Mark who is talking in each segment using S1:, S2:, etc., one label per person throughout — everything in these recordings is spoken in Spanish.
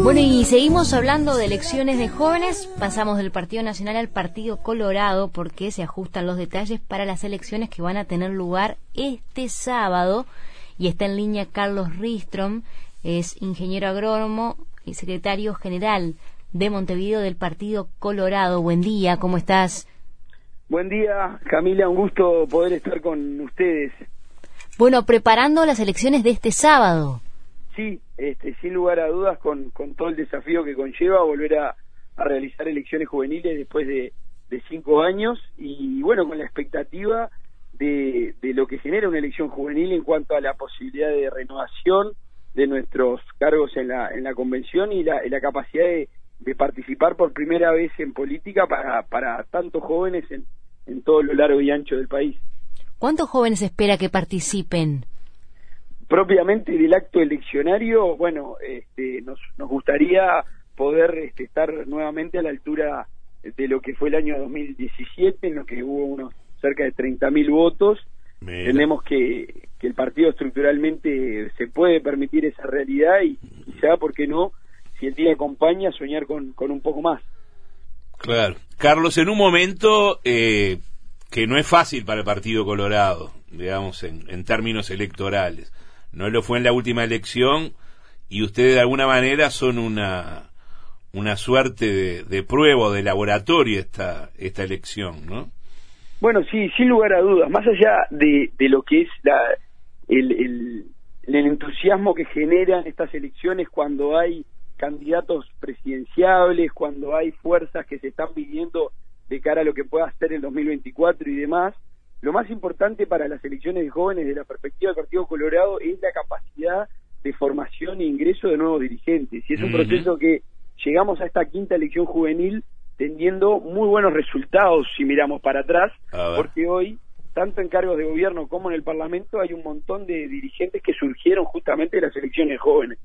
S1: Bueno, y seguimos hablando de elecciones de jóvenes. Pasamos del Partido Nacional al Partido Colorado porque se ajustan los detalles para las elecciones que van a tener lugar este sábado. Y está en línea Carlos Ristrom, es ingeniero agrónomo y secretario general de Montevideo del Partido Colorado. Buen día, ¿cómo estás?
S2: Buen día, Camila, un gusto poder estar con ustedes.
S1: Bueno, preparando las elecciones de este sábado.
S2: Sí, sin lugar a dudas, con todo el desafío que conlleva volver a realizar elecciones juveniles después de 5 años y bueno, con la expectativa de lo que genera una elección juvenil en cuanto a la posibilidad de renovación de nuestros cargos en la convención y la capacidad de participar por primera vez en política para tantos jóvenes en todo lo largo y ancho del país.
S1: ¿Cuántos jóvenes espera que participen?
S2: Propiamente del acto eleccionario, bueno, nos gustaría poder estar nuevamente a la altura de lo que fue el año 2017, en lo que hubo cerca de 30.000 votos. Mira. Entendemos que el partido estructuralmente se puede permitir esa realidad y sea, ¿por qué no?, si el día acompaña, soñar con un poco más.
S3: Claro. Carlos, en un momento que no es fácil para el Partido Colorado, digamos, en términos electorales. No lo fue en la última elección y ustedes de alguna manera son una suerte de prueba, de laboratorio esta elección, ¿no?
S2: Bueno, sí, sin lugar a dudas, más allá de lo que es el entusiasmo que generan estas elecciones cuando hay candidatos presidenciables, cuando hay fuerzas que se están midiendo de cara a lo que pueda ser el 2024 y demás, lo más importante para las elecciones de jóvenes de la perspectiva del Partido Colorado es la capacidad de formación e ingreso de nuevos dirigentes. Y es un proceso que llegamos a esta quinta elección juvenil teniendo muy buenos resultados si miramos para atrás, porque hoy, tanto en cargos de gobierno como en el Parlamento, hay un montón de dirigentes que surgieron justamente de las elecciones jóvenes.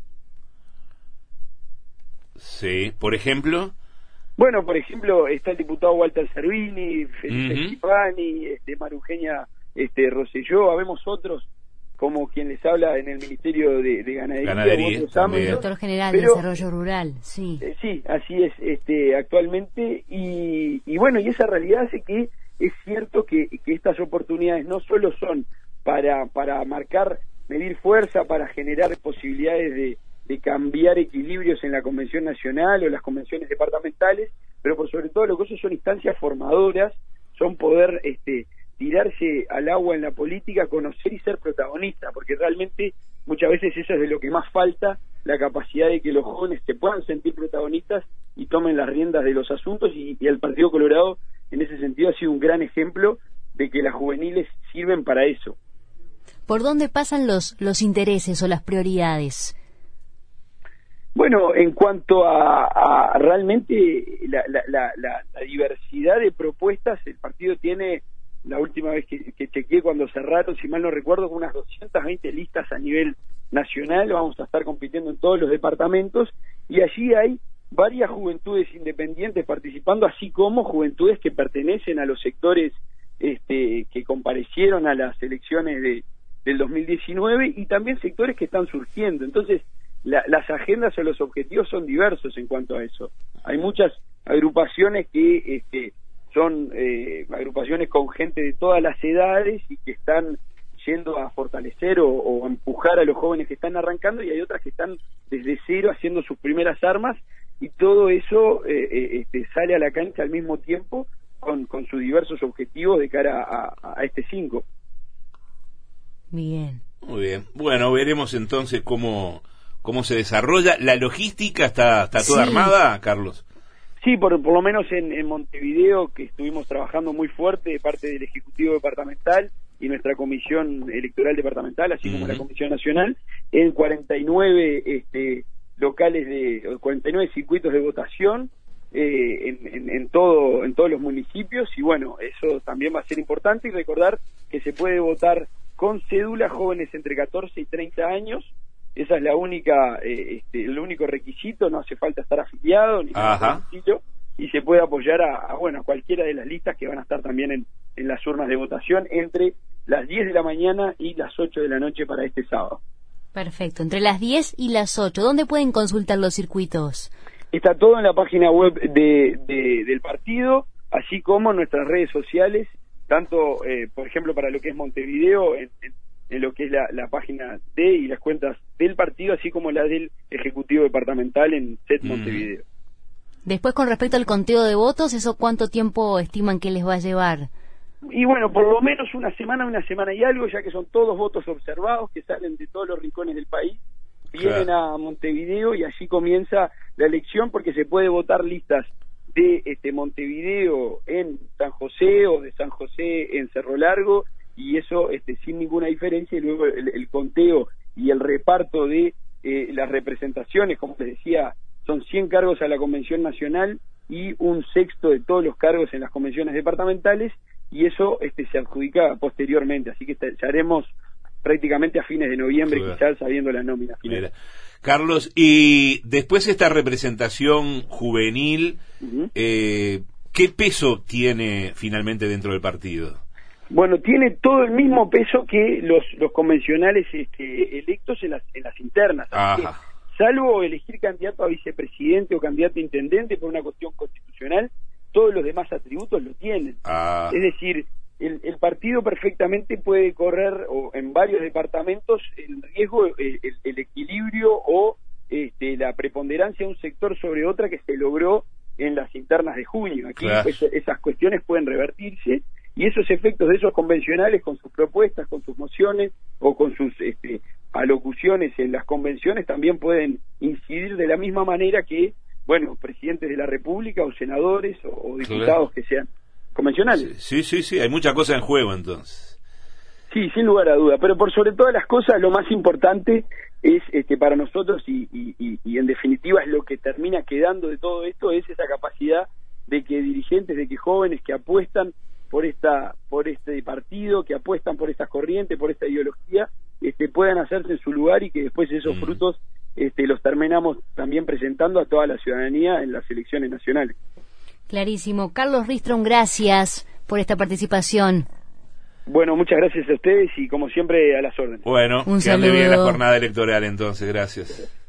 S3: Sí, por ejemplo...
S2: Bueno, por ejemplo, está el diputado Walter Servini, Felipe Schifani, María Eugenia Rosselló, habemos otros como quien les habla en el Ministerio de Ganadería
S1: Director General de Desarrollo Rural, sí.
S2: Sí, así es actualmente, y bueno, y esa realidad hace que es cierto que estas oportunidades no solo son para medir fuerza, para generar posibilidades de cambiar equilibrios en la Convención Nacional o las convenciones departamentales, pero por sobre todo lo que eso son instancias formadoras, son poder tirarse al agua en la política, conocer y ser protagonista, porque realmente muchas veces eso es de lo que más falta, la capacidad de que los jóvenes se puedan sentir protagonistas y tomen las riendas de los asuntos, y el Partido Colorado en ese sentido ha sido un gran ejemplo de que las juveniles sirven para eso.
S1: ¿Por dónde pasan los intereses o las prioridades?
S2: Bueno, en cuanto a realmente la diversidad de propuestas, el partido tiene, la última vez que chequeé cuando cerraron, si mal no recuerdo, con unas 220 listas a nivel nacional. Vamos a estar compitiendo en todos los departamentos y allí hay varias juventudes independientes participando, así como juventudes que pertenecen a los sectores que comparecieron a las elecciones del 2019 y también sectores que están surgiendo. Entonces, las agendas o los objetivos son diversos en cuanto a eso. Hay muchas agrupaciones que son agrupaciones con gente de todas las edades y que están yendo a fortalecer o a empujar a los jóvenes que están arrancando, y hay otras que están desde cero haciendo sus primeras armas, y todo eso sale a la cancha al mismo tiempo con sus diversos objetivos de cara a este 5.
S1: Bien.
S3: Muy bien. Bueno, veremos entonces cómo se desarrolla. ¿La logística está toda armada, Carlos?
S2: Sí, por lo menos en Montevideo, que estuvimos trabajando muy fuerte de parte del Ejecutivo Departamental y nuestra Comisión Electoral Departamental, así como la Comisión Nacional, en 49 locales 49 circuitos de votación en todos los municipios, y bueno, eso también va a ser importante, y recordar que se puede votar con cédula jóvenes entre 14 y 30 años. Esa es la única, el único requisito, no hace falta estar afiliado ni nada sencillo, y se puede apoyar a cualquiera de las listas que van a estar también en las urnas de votación entre las 10 de la mañana y las 8 de la noche para este sábado.
S1: Perfecto, entre las 10 y las 8. ¿Dónde pueden consultar los circuitos?
S2: Está todo en la página web del partido, así como en nuestras redes sociales, tanto, por ejemplo, para lo que es Montevideo, en lo que es la página y las cuentas del partido, así como la del Ejecutivo Departamental en SET Montevideo.
S1: Después, con respecto al conteo de votos, ¿eso cuánto tiempo estiman que les va a llevar?
S2: Y bueno, por lo menos una semana y algo, ya que son todos votos observados que salen de todos los rincones del país, vienen a Montevideo y allí comienza la elección, porque se puede votar listas de Montevideo en San José o de San José en Cerro Largo, y eso sin ninguna diferencia, y luego el conteo y el reparto de las representaciones, como les decía, son 100 cargos a la Convención Nacional y un sexto de todos los cargos en las convenciones departamentales, y eso se adjudica posteriormente, así que haremos prácticamente a fines de noviembre, quizás sabiendo la nómina final.
S3: Mira. Carlos, y después esta representación juvenil, ¿qué peso tiene finalmente dentro del partido?
S2: Bueno, tiene todo el mismo peso que los convencionales electos en las internas. Así que, salvo elegir candidato a vicepresidente o candidato a intendente por una cuestión constitucional, todos los demás atributos lo tienen. Es decir, el partido perfectamente puede correr en varios departamentos el riesgo, el equilibrio o la preponderancia de un sector sobre otra que se logró en las internas de junio. Aquí esas cuestiones pueden revertirse, y esos efectos de esos convencionales, con sus propuestas, con sus mociones o con sus alocuciones en las convenciones, también pueden incidir de la misma manera que, bueno, presidentes de la República o senadores o diputados que sean convencionales.
S3: Sí, hay mucha cosa en juego entonces.
S2: Sí, sin lugar a duda, pero por sobre todas las cosas, lo más importante es para nosotros y en definitiva es lo que termina quedando de todo esto, es esa capacidad de que dirigentes, de que jóvenes que apuestan por este partido, que apuestan por estas corrientes, por esta ideología, puedan hacerse en su lugar, y que después esos frutos los terminamos también presentando a toda la ciudadanía en las elecciones nacionales.
S1: Clarísimo. Carlos Ristrom, gracias por esta participación.
S2: Bueno, muchas gracias a ustedes y como siempre a las órdenes.
S3: Bueno, que ande bien la jornada electoral entonces, gracias.